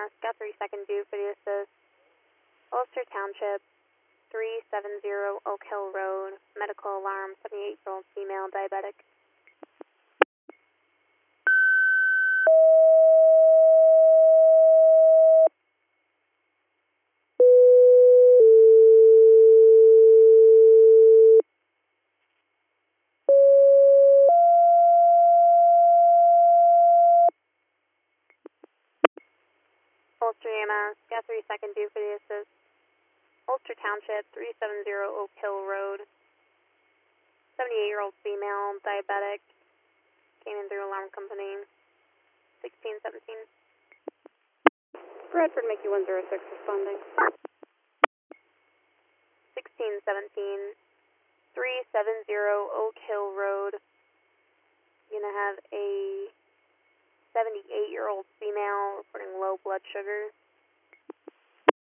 EMS, got 3 seconds due for the assist. Ulster Township, 370 Oak Hill Road, medical alarm, 78-year-old female diabetic. Ulster EMS, got 3 seconds due for the assist. Ulster Township, 370 Oak Hill Road, 78-year-old female diabetic, came in through alarm company, 1617. Bradford, Mickey 106 responding. 1617, 370 Oak Hill Road. You're gonna have a 78-year-old female reporting low blood sugar.